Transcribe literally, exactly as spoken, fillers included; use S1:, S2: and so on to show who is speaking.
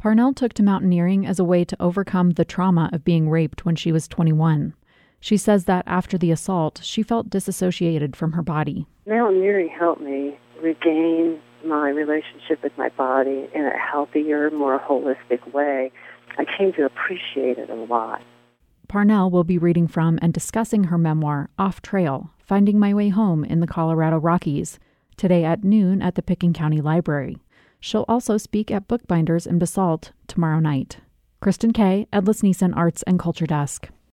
S1: Parnell took to mountaineering as a way to overcome the trauma of being raped when she was twenty-one. She says that after the assault, she felt disassociated from her body.
S2: Mountaineering helped me regain my relationship with my body in a healthier, more holistic way. I came to appreciate it a lot.
S1: Parnell will be reading from and discussing her memoir, Off Trail, Finding My Way Home in the Colorado Rockies, today at noon at the Pitkin County Library. She'll also speak at Bookbinders in Basalt tomorrow night. Kristen Kay, Edlis Neeson Arts and Culture Desk.